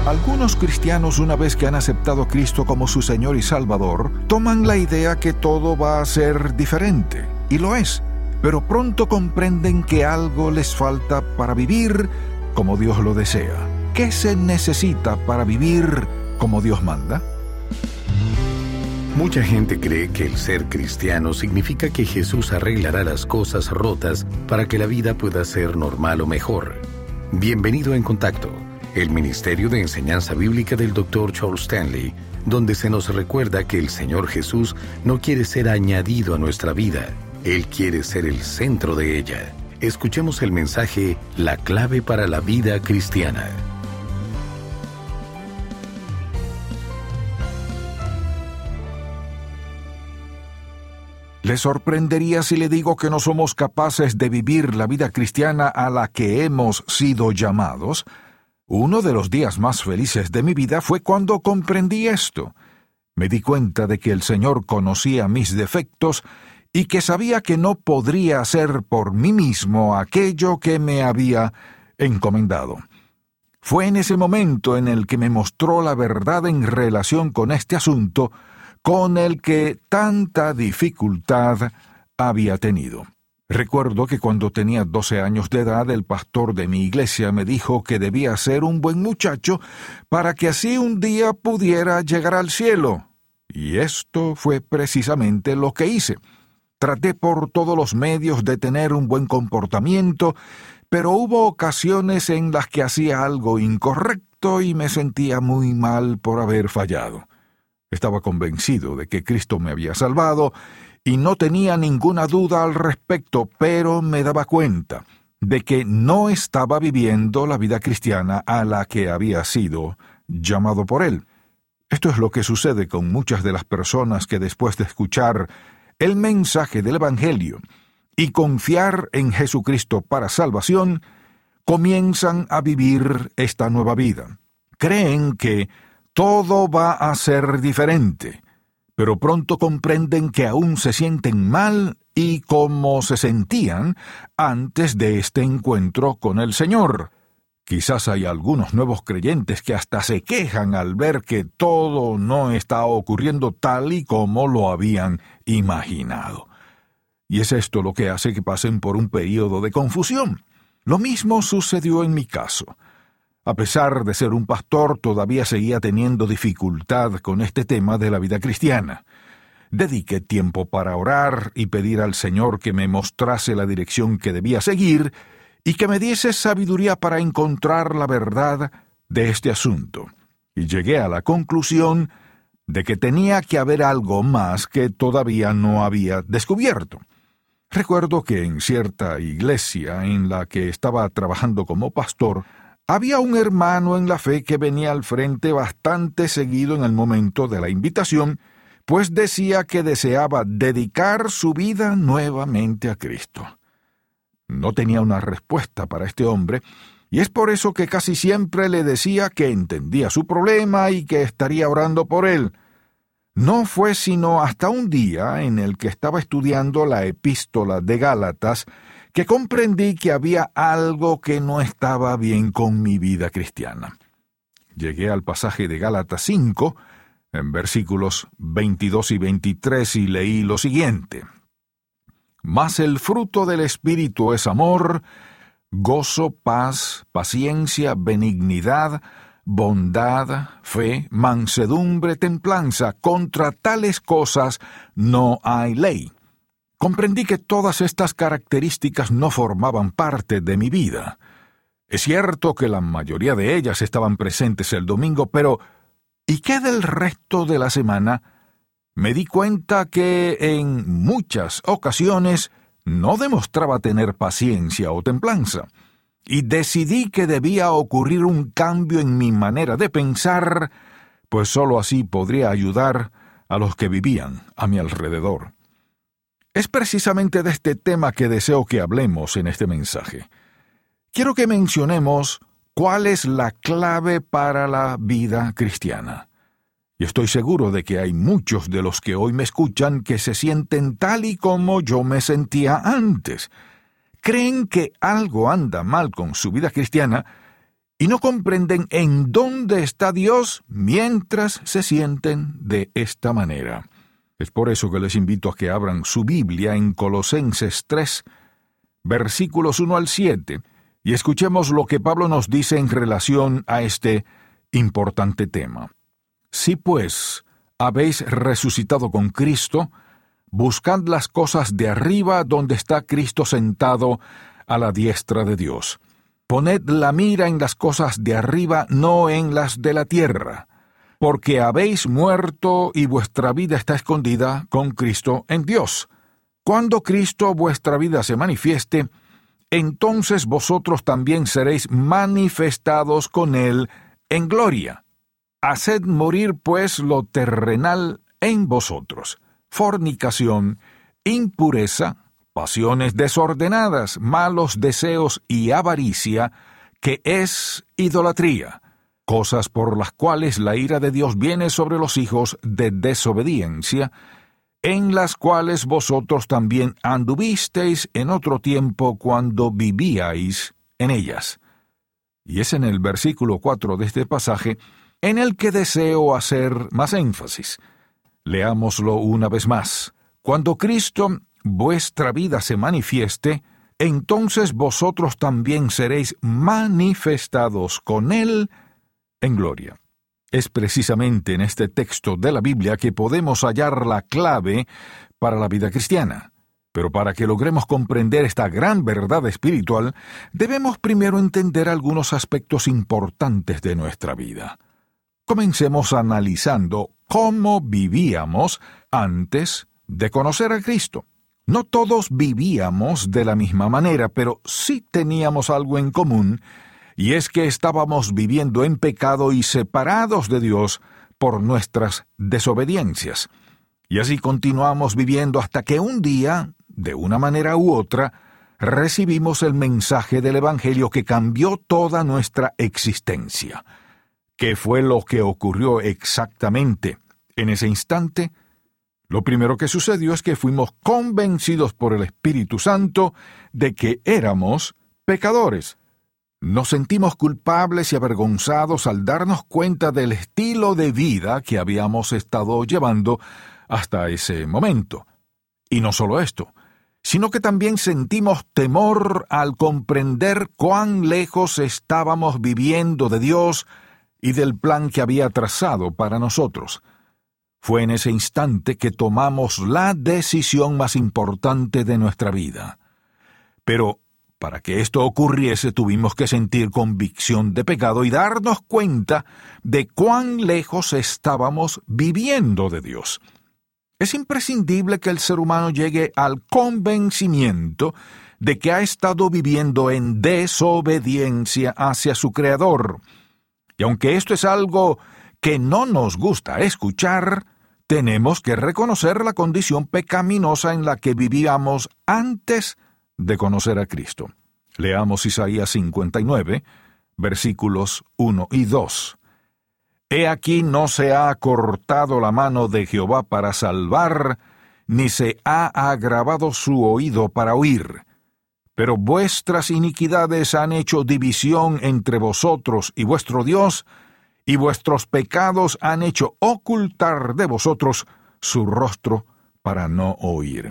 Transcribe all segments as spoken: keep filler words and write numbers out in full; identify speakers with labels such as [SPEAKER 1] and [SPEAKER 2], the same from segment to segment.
[SPEAKER 1] Algunos cristianos, una vez que han aceptado a Cristo como su Señor y Salvador, toman la idea que todo va a ser diferente, y lo es, pero pronto comprenden que algo les falta para vivir como Dios lo desea. ¿Qué se necesita para vivir como Dios manda?
[SPEAKER 2] Mucha gente cree que el ser cristiano significa que Jesús arreglará las cosas rotas para que la vida pueda ser normal o mejor. Bienvenido a En Contacto, el Ministerio de Enseñanza Bíblica del doctor Charles Stanley, donde se nos recuerda que el Señor Jesús no quiere ser añadido a nuestra vida, Él quiere ser el centro de ella. Escuchemos el mensaje La clave para la vida cristiana.
[SPEAKER 1] ¿Le sorprendería si le digo que no somos capaces de vivir la vida cristiana a la que hemos sido llamados? Uno de los días más felices de mi vida fue cuando comprendí esto. Me di cuenta de que el Señor conocía mis defectos y que sabía que no podría hacer por mí mismo aquello que me había encomendado. Fue en ese momento en el que me mostró la verdad en relación con este asunto con el que tanta dificultad había tenido. Recuerdo que cuando tenía doce años de edad, el pastor de mi iglesia me dijo que debía ser un buen muchacho para que así un día pudiera llegar al cielo. Y esto fue precisamente lo que hice. Traté por todos los medios de tener un buen comportamiento, pero hubo ocasiones en las que hacía algo incorrecto y me sentía muy mal por haber fallado. Estaba convencido de que Cristo me había salvado y no tenía ninguna duda al respecto, pero me daba cuenta de que no estaba viviendo la vida cristiana a la que había sido llamado por Él. Esto es lo que sucede con muchas de las personas que después de escuchar el mensaje del Evangelio y confiar en Jesucristo para salvación, comienzan a vivir esta nueva vida. Creen que todo va a ser diferente, pero pronto comprenden que aún se sienten mal y como se sentían antes de este encuentro con el Señor. Quizás hay algunos nuevos creyentes que hasta se quejan al ver que todo no está ocurriendo tal y como lo habían imaginado. Y es esto lo que hace que pasen por un período de confusión. Lo mismo sucedió en mi caso. A pesar de ser un pastor, todavía seguía teniendo dificultad con este tema de la vida cristiana. Dediqué tiempo para orar y pedir al Señor que me mostrase la dirección que debía seguir y que me diese sabiduría para encontrar la verdad de este asunto. Y llegué a la conclusión de que tenía que haber algo más que todavía no había descubierto. Recuerdo que en cierta iglesia en la que estaba trabajando como pastor, había un hermano en la fe que venía al frente bastante seguido en el momento de la invitación, pues decía que deseaba dedicar su vida nuevamente a Cristo. No tenía una respuesta para este hombre, y es por eso que casi siempre le decía que entendía su problema y que estaría orando por él. No fue sino hasta un día en el que estaba estudiando la epístola de Gálatas que comprendí que había algo que no estaba bien con mi vida cristiana. Llegué al pasaje de Gálatas cinco, en versículos veintidós y veintitrés, y leí lo siguiente: Mas el fruto del Espíritu es amor, gozo, paz, paciencia, benignidad, bondad, fe, mansedumbre, templanza. Contra tales cosas no hay ley. Comprendí que todas estas características no formaban parte de mi vida. Es cierto que la mayoría de ellas estaban presentes el domingo, pero ¿y qué del resto de la semana? Me di cuenta que en muchas ocasiones no demostraba tener paciencia o templanza, y decidí que debía ocurrir un cambio en mi manera de pensar, pues sólo así podría ayudar a los que vivían a mi alrededor. Es precisamente de este tema que deseo que hablemos en este mensaje. Quiero que mencionemos cuál es la clave para la vida cristiana. Y estoy seguro de que hay muchos de los que hoy me escuchan que se sienten tal y como yo me sentía antes. Creen que algo anda mal con su vida cristiana y no comprenden en dónde está Dios mientras se sienten de esta manera. Es por eso que les invito a que abran su Biblia en Colosenses tres, versículos uno al siete, y escuchemos lo que Pablo nos dice en relación a este importante tema. Si pues habéis resucitado con Cristo, buscad las cosas de arriba donde está Cristo sentado a la diestra de Dios. Poned la mira en las cosas de arriba, no en las de la tierra, porque habéis muerto y vuestra vida está escondida con Cristo en Dios. Cuando Cristo vuestra vida se manifieste, entonces vosotros también seréis manifestados con Él en gloria. Haced morir pues lo terrenal en vosotros: fornicación, impureza, pasiones desordenadas, malos deseos y avaricia, que es idolatría, cosas por las cuales la ira de Dios viene sobre los hijos de desobediencia, en las cuales vosotros también anduvisteis en otro tiempo cuando vivíais en ellas. Y es en el versículo cuatro de este pasaje en el que deseo hacer más énfasis. Leámoslo una vez más. Cuando Cristo vuestra vida se manifieste, entonces vosotros también seréis manifestados con Él en gloria. Es precisamente en este texto de la Biblia que podemos hallar la clave para la vida cristiana. Pero para que logremos comprender esta gran verdad espiritual, debemos primero entender algunos aspectos importantes de nuestra vida. Comencemos analizando cómo vivíamos antes de conocer a Cristo. No todos vivíamos de la misma manera, pero sí teníamos algo en común, y es que estábamos viviendo en pecado y separados de Dios por nuestras desobediencias. Y así continuamos viviendo hasta que un día, de una manera u otra, recibimos el mensaje del Evangelio que cambió toda nuestra existencia. ¿Qué fue lo que ocurrió exactamente en ese instante? Lo primero que sucedió es que fuimos convencidos por el Espíritu Santo de que éramos pecadores. Nos sentimos culpables y avergonzados al darnos cuenta del estilo de vida que habíamos estado llevando hasta ese momento. Y no solo esto, sino que también sentimos temor al comprender cuán lejos estábamos viviendo de Dios y del plan que había trazado para nosotros. Fue en ese instante que tomamos la decisión más importante de nuestra vida. Pero para que esto ocurriese tuvimos que sentir convicción de pecado y darnos cuenta de cuán lejos estábamos viviendo de Dios. Es imprescindible que el ser humano llegue al convencimiento de que ha estado viviendo en desobediencia hacia su Creador. Y aunque esto es algo que no nos gusta escuchar, tenemos que reconocer la condición pecaminosa en la que vivíamos antes de conocer a Cristo. Leamos Isaías cincuenta y nueve, versículos uno y dos. He aquí no se ha acortado la mano de Jehová para salvar, ni se ha agravado su oído para oír. Pero vuestras iniquidades han hecho división entre vosotros y vuestro Dios, y vuestros pecados han hecho ocultar de vosotros su rostro para no oír.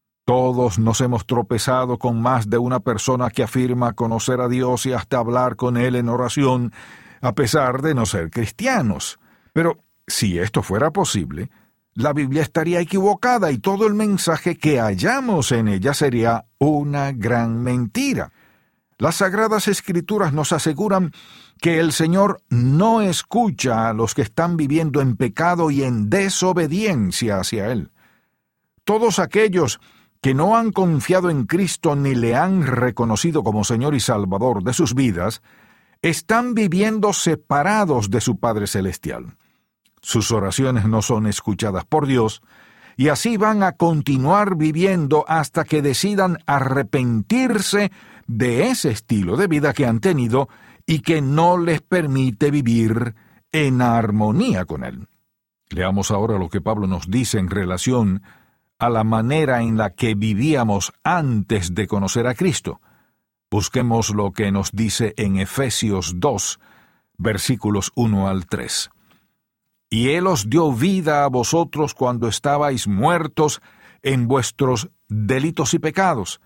[SPEAKER 1] Todos nos hemos tropezado con más de una persona que afirma conocer a Dios y hasta hablar con Él en oración, a pesar de no ser cristianos. Pero si esto fuera posible, la Biblia estaría equivocada y todo el mensaje que hallamos en ella sería una gran mentira. Las Sagradas Escrituras nos aseguran que el Señor no escucha a los que están viviendo en pecado y en desobediencia hacia Él. Todos aquellos que no han confiado en Cristo ni le han reconocido como Señor y Salvador de sus vidas, están viviendo separados de su Padre Celestial. Sus oraciones no son escuchadas por Dios, y así van a continuar viviendo hasta que decidan arrepentirse de ese estilo de vida que han tenido y que no les permite vivir en armonía con Él. Leamos ahora lo que Pablo nos dice en relación a la manera en la que vivíamos antes de conocer a Cristo. Busquemos lo que nos dice en Efesios dos, versículos uno al tres. Y Él os dio vida a vosotros cuando estabais muertos en vuestros delitos y pecados,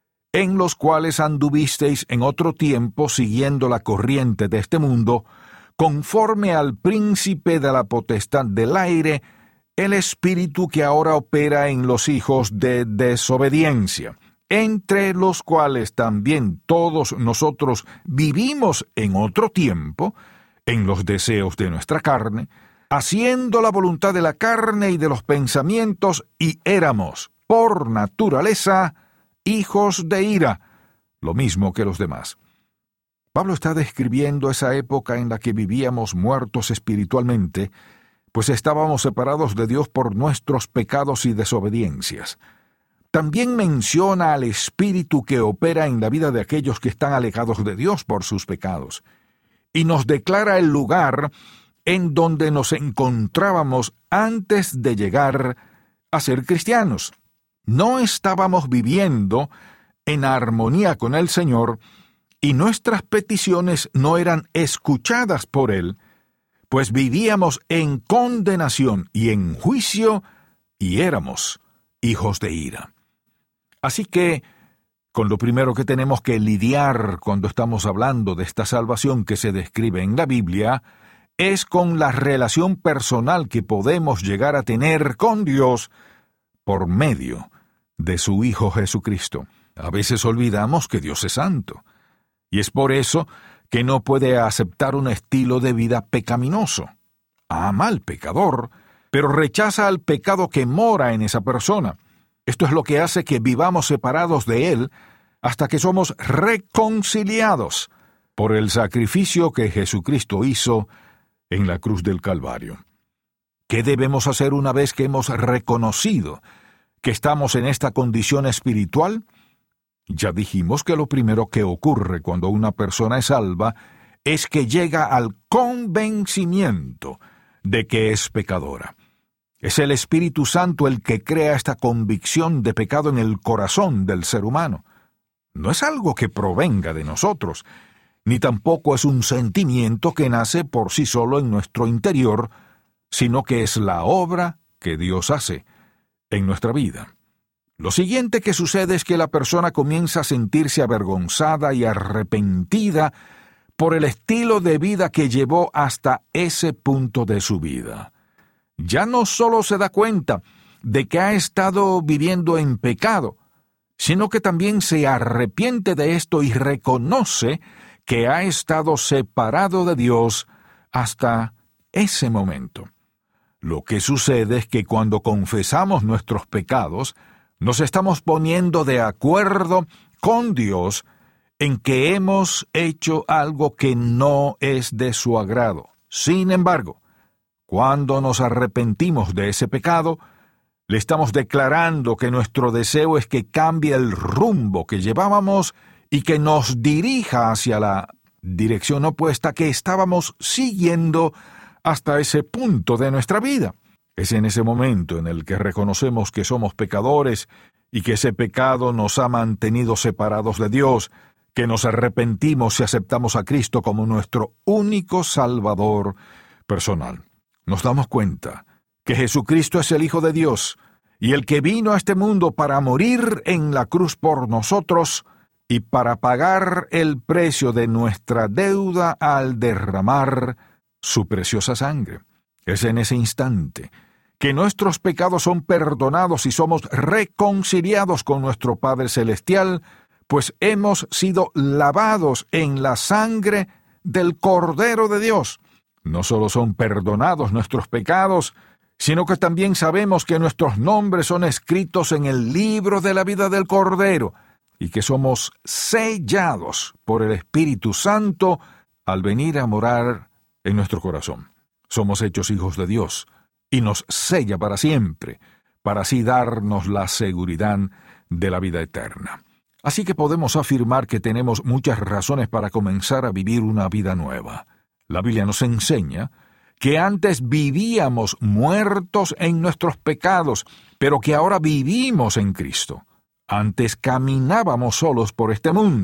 [SPEAKER 1] en los cuales anduvisteis en otro tiempo siguiendo la corriente de este mundo, conforme al príncipe de la potestad del aire, el espíritu que ahora opera en los hijos de desobediencia, entre los cuales también todos nosotros vivimos en otro tiempo, en los deseos de nuestra carne, haciendo la voluntad de la carne y de los pensamientos, y éramos, por naturaleza, hijos de ira, lo mismo que los demás. Pablo está describiendo esa época en la que vivíamos muertos espiritualmente, pues estábamos separados de Dios por nuestros pecados y desobediencias. También menciona al espíritu que opera en la vida de aquellos que están alejados de Dios por sus pecados, y nos declara el lugar en donde nos encontrábamos antes de llegar a ser cristianos. No estábamos viviendo en armonía con el Señor, y nuestras peticiones no eran escuchadas por Él, pues vivíamos en condenación y en juicio, y éramos hijos de ira. Así que, con lo primero que tenemos que lidiar cuando estamos hablando de esta salvación que se describe en la Biblia, es con la relación personal que podemos llegar a tener con Dios por medio de su Hijo Jesucristo. A veces olvidamos que Dios es santo, y es por eso que no puede aceptar un estilo de vida pecaminoso. Ama al pecador, pero rechaza al pecado que mora en esa persona. Esto es lo que hace que vivamos separados de Él hasta que somos reconciliados por el sacrificio que Jesucristo hizo en la cruz del Calvario. ¿Qué debemos hacer una vez que hemos reconocido que estamos en esta condición espiritual? Ya dijimos que lo primero que ocurre cuando una persona es salva es que llega al convencimiento de que es pecadora. Es el Espíritu Santo el que crea esta convicción de pecado en el corazón del ser humano. No es algo que provenga de nosotros, ni tampoco es un sentimiento que nace por sí solo en nuestro interior, sino que es la obra que Dios hace en nuestra vida. Lo siguiente que sucede es que la persona comienza a sentirse avergonzada y arrepentida por el estilo de vida que llevó hasta ese punto de su vida. Ya no solo se da cuenta de que ha estado viviendo en pecado, sino que también se arrepiente de esto y reconoce que ha estado separado de Dios hasta ese momento. Lo que sucede es que cuando confesamos nuestros pecados, nos estamos poniendo de acuerdo con Dios en que hemos hecho algo que no es de su agrado. Sin embargo, cuando nos arrepentimos de ese pecado, le estamos declarando que nuestro deseo es que cambie el rumbo que llevábamos y que nos dirija hacia la dirección opuesta que estábamos siguiendo hasta ese punto de nuestra vida. Es en ese momento en el que reconocemos que somos pecadores y que ese pecado nos ha mantenido separados de Dios, que nos arrepentimos y aceptamos a Cristo como nuestro único Salvador personal. Nos damos cuenta que Jesucristo es el Hijo de Dios y el que vino a este mundo para morir en la cruz por nosotros y para pagar el precio de nuestra deuda al derramar su preciosa sangre. Es en ese instante que nuestros pecados son perdonados y somos reconciliados con nuestro Padre Celestial, pues hemos sido lavados en la sangre del Cordero de Dios. No solo son perdonados nuestros pecados, sino que también sabemos que nuestros nombres son escritos en el libro de la vida del Cordero y que somos sellados por el Espíritu Santo al venir a morar en nuestro corazón. Somos hechos hijos de Dios y nos sella para siempre, para así darnos la seguridad de la vida eterna. Así que podemos afirmar que tenemos muchas razones para comenzar a vivir una vida nueva. La Biblia nos enseña que antes vivíamos muertos en nuestros pecados, pero que ahora vivimos en Cristo. Antes caminábamos solos por este mundo,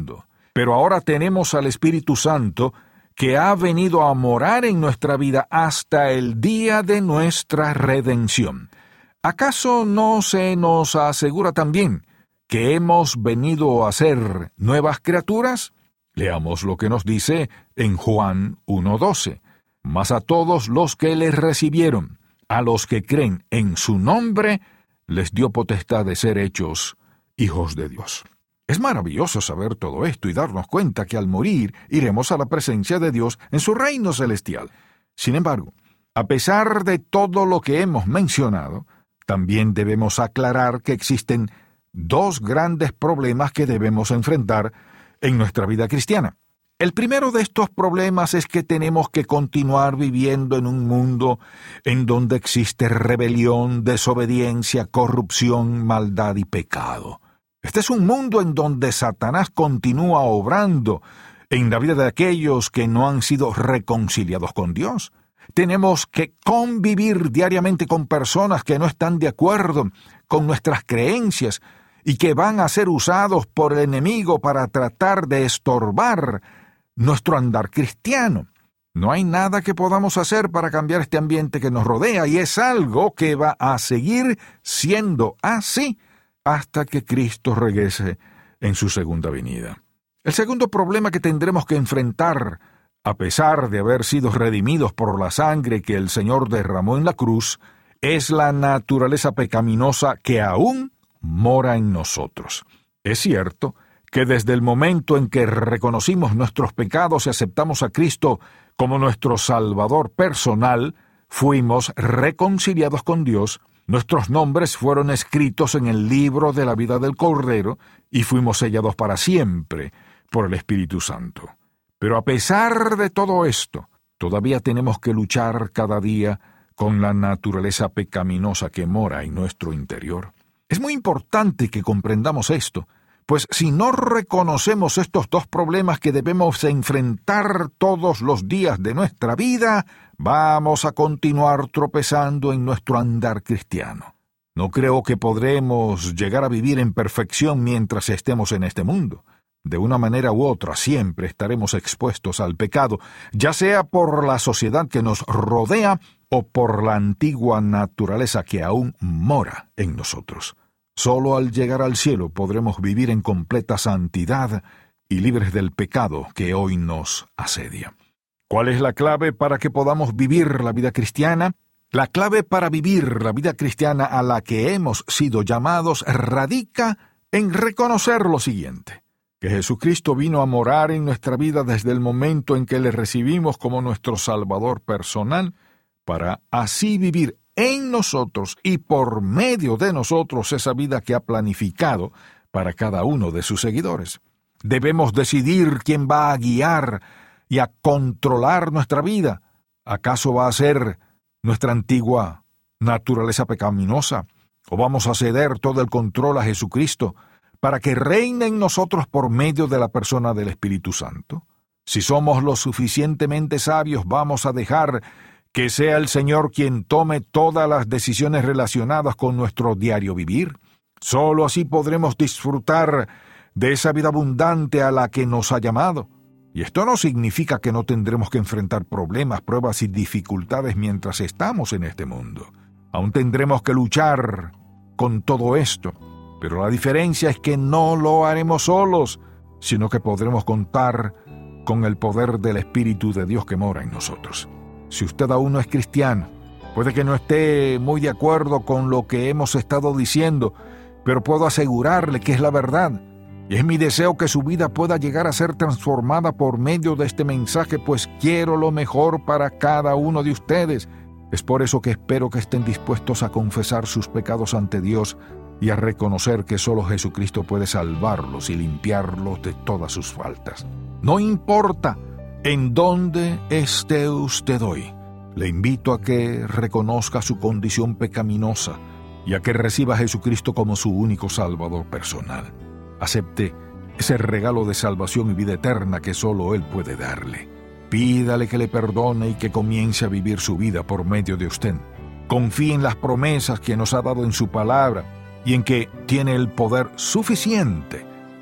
[SPEAKER 1] Pero ahora tenemos al Espíritu Santo que ha venido a morar en nuestra vida hasta el día de nuestra redención. ¿Acaso no se nos asegura también que hemos venido a ser nuevas criaturas? Leamos lo que nos dice en Juan uno doce. Mas a todos los que le recibieron, a los que creen en su nombre, les dio potestad de ser hechos hijos de Dios. Es maravilloso saber todo esto y darnos cuenta que al morir iremos a la presencia de Dios en su reino celestial. Sin embargo, a pesar de todo lo que hemos mencionado, también debemos aclarar que existen dos grandes problemas que debemos enfrentar en nuestra vida cristiana. El primero de estos problemas es que tenemos que continuar viviendo en un mundo en donde existe rebelión, desobediencia, corrupción, maldad y pecado. Este es un mundo en donde Satanás continúa obrando en la vida de aquellos que no han sido reconciliados con Dios. Tenemos que convivir diariamente con personas que no están de acuerdo con nuestras creencias y que van a ser usados por el enemigo para tratar de estorbar nuestro andar cristiano. No hay nada que podamos hacer para cambiar este ambiente que nos rodea y es algo que va a seguir siendo así hasta que Cristo regrese en su segunda venida. El segundo problema que tendremos que enfrentar, a pesar de haber sido redimidos por la sangre que el Señor derramó en la cruz, es la naturaleza pecaminosa que aún mora en nosotros. Es cierto que desde el momento en que reconocimos nuestros pecados y aceptamos a Cristo como nuestro Salvador personal, fuimos reconciliados con Dios, nuestros nombres fueron escritos en el libro de la vida del Cordero y fuimos sellados para siempre por el Espíritu Santo. Pero a pesar de todo esto, todavía tenemos que luchar cada día con la naturaleza pecaminosa que mora en nuestro interior. Es muy importante que comprendamos esto, pues si no reconocemos estos dos problemas que debemos enfrentar todos los días de nuestra vida, vamos a continuar tropezando en nuestro andar cristiano. No creo que podremos llegar a vivir en perfección mientras estemos en este mundo. De una manera u otra siempre estaremos expuestos al pecado, ya sea por la sociedad que nos rodea o por la antigua naturaleza que aún mora en nosotros. Solo al llegar al cielo podremos vivir en completa santidad y libres del pecado que hoy nos asedia. ¿Cuál es la clave para que podamos vivir la vida cristiana? La clave para vivir la vida cristiana a la que hemos sido llamados radica en reconocer lo siguiente: que Jesucristo vino a morar en nuestra vida desde el momento en que le recibimos como nuestro Salvador personal, para así vivir en nosotros y por medio de nosotros esa vida que ha planificado para cada uno de sus seguidores. Debemos decidir quién va a guiar y a controlar nuestra vida. ¿Acaso va a ser nuestra antigua naturaleza pecaminosa? ¿O vamos a ceder todo el control a Jesucristo para que reine en nosotros por medio de la persona del Espíritu Santo? Si somos lo suficientemente sabios, vamos a dejar que sea el Señor quien tome todas las decisiones relacionadas con nuestro diario vivir. Solo así podremos disfrutar de esa vida abundante a la que nos ha llamado. Y esto no significa que no tendremos que enfrentar problemas, pruebas y dificultades mientras estamos en este mundo. Aún tendremos que luchar con todo esto, pero la diferencia es que no lo haremos solos, sino que podremos contar con el poder del Espíritu de Dios que mora en nosotros. Si usted aún no es cristiano, puede que no esté muy de acuerdo con lo que hemos estado diciendo, pero puedo asegurarle que es la verdad. Y es mi deseo que su vida pueda llegar a ser transformada por medio de este mensaje, pues quiero lo mejor para cada uno de ustedes. Es por eso que espero que estén dispuestos a confesar sus pecados ante Dios y a reconocer que solo Jesucristo puede salvarlos y limpiarlos de todas sus faltas. No importa en dónde esté usted hoy, le invito a que reconozca su condición pecaminosa y a que reciba a Jesucristo como su único Salvador personal. Acepte ese regalo de salvación y vida eterna que solo Él puede darle. Pídale que le perdone y que comience a vivir su vida por medio de usted. Confíe en las promesas que nos ha dado en su palabra y en que tiene el poder suficiente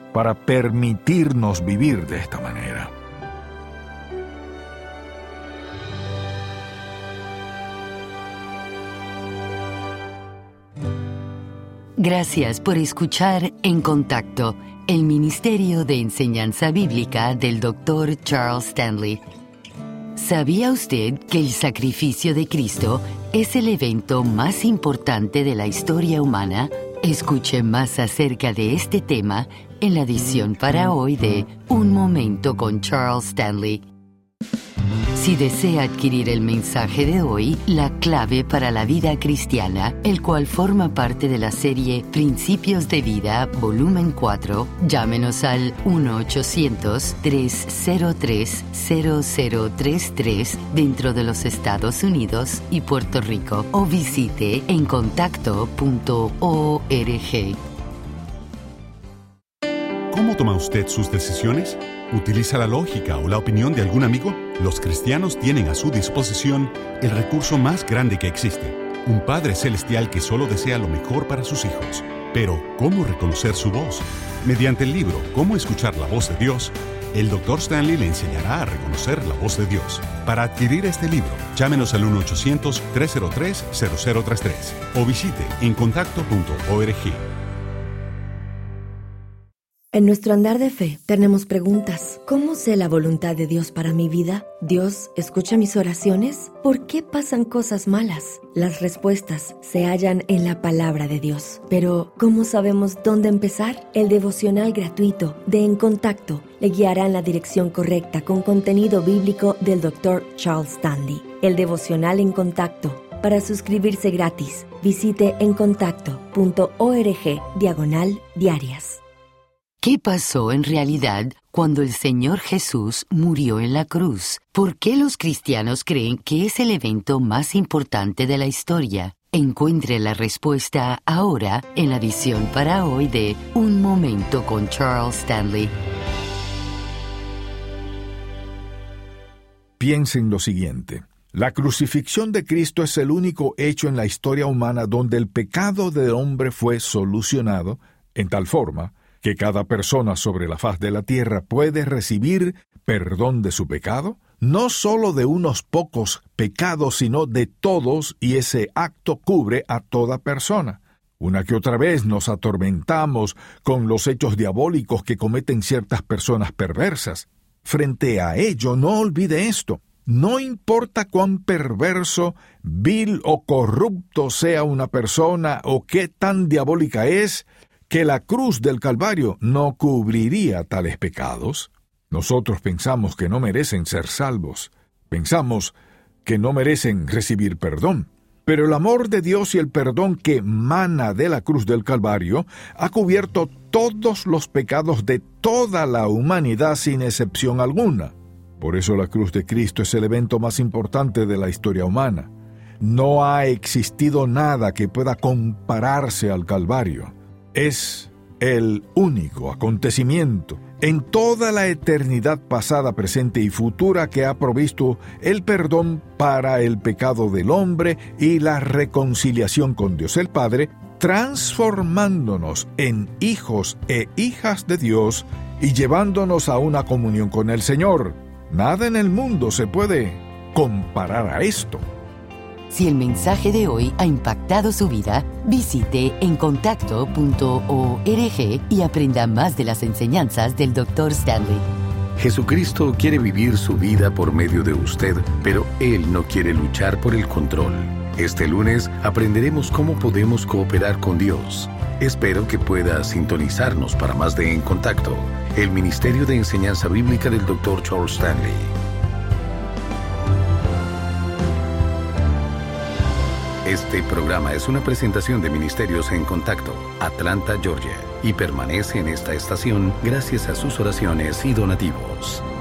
[SPEAKER 1] para permitirnos vivir de esta manera.
[SPEAKER 3] Gracias por escuchar En Contacto, el Ministerio de Enseñanza Bíblica del doctor Charles Stanley. ¿Sabía usted que el sacrificio de Cristo es el evento más importante de la historia humana? Escuche más acerca de este tema en la edición para hoy de Un Momento con Charles Stanley. Si desea adquirir el mensaje de hoy, La Clave para la Vida Cristiana, el cual forma parte de la serie Principios de Vida, volumen cuatro, llámenos al uno ochocientos, tres cero tres, cero cero tres tres dentro de los Estados Unidos y Puerto Rico o visite en contacto punto org.
[SPEAKER 4] ¿Cómo toma usted sus decisiones? ¿Utiliza la lógica o la opinión de algún amigo? Los cristianos tienen a su disposición el recurso más grande que existe, un Padre Celestial que solo desea lo mejor para sus hijos. Pero, ¿cómo reconocer su voz? Mediante el libro ¿Cómo escuchar la voz de Dios?, el doctor Stanley le enseñará a reconocer la voz de Dios. Para adquirir este libro, llámenos al uno ochocientos, tres cero tres, cero cero tres tres o visite en contacto punto org.
[SPEAKER 5] En nuestro andar de fe tenemos preguntas. ¿Cómo sé la voluntad de Dios para mi vida? ¿Dios escucha mis oraciones? ¿Por qué pasan cosas malas? Las respuestas se hallan en la palabra de Dios. Pero, ¿cómo sabemos dónde empezar? El devocional gratuito de En Contacto le guiará en la dirección correcta con contenido bíblico del doctor Charles Stanley. El devocional En Contacto. Para suscribirse gratis, visite en contacto punto org diagonal diarias.
[SPEAKER 3] ¿Qué pasó en realidad cuando el Señor Jesús murió en la cruz? ¿Por qué los cristianos creen que es el evento más importante de la historia? Encuentre la respuesta ahora en la edición para hoy de Un Momento con Charles Stanley.
[SPEAKER 1] Piensen lo siguiente. La crucifixión de Cristo es el único hecho en la historia humana donde el pecado del hombre fue solucionado en tal forma que cada persona sobre la faz de la tierra puede recibir perdón de su pecado, no solo de unos pocos pecados, sino de todos, y ese acto cubre a toda persona. Una que otra vez nos atormentamos con los hechos diabólicos que cometen ciertas personas perversas. Frente a ello, no olvide esto. No importa cuán perverso, vil o corrupto sea una persona o qué tan diabólica es, que la cruz del Calvario no cubriría tales pecados. Nosotros pensamos que no merecen ser salvos. Pensamos que no merecen recibir perdón. Pero el amor de Dios y el perdón que mana de la cruz del Calvario ha cubierto todos los pecados de toda la humanidad sin excepción alguna. Por eso la cruz de Cristo es el evento más importante de la historia humana. No ha existido nada que pueda compararse al Calvario. Es el único acontecimiento en toda la eternidad pasada, presente y futura que ha provisto el perdón para el pecado del hombre y la reconciliación con Dios el Padre, transformándonos en hijos e hijas de Dios y llevándonos a una comunión con el Señor. Nada en el mundo se puede comparar a esto.
[SPEAKER 3] Si el mensaje de hoy ha impactado su vida, visite en contacto punto org y aprenda más de las enseñanzas del doctor Stanley.
[SPEAKER 2] Jesucristo quiere vivir su vida por medio de usted, pero Él no quiere luchar por el control. Este lunes aprenderemos cómo podemos cooperar con Dios. Espero que pueda sintonizarnos para más de En Contacto, el Ministerio de Enseñanza Bíblica del doctor Charles Stanley. Este programa es una presentación de Ministerios En Contacto, Atlanta, Georgia, y permanece en esta estación gracias a sus oraciones y donativos.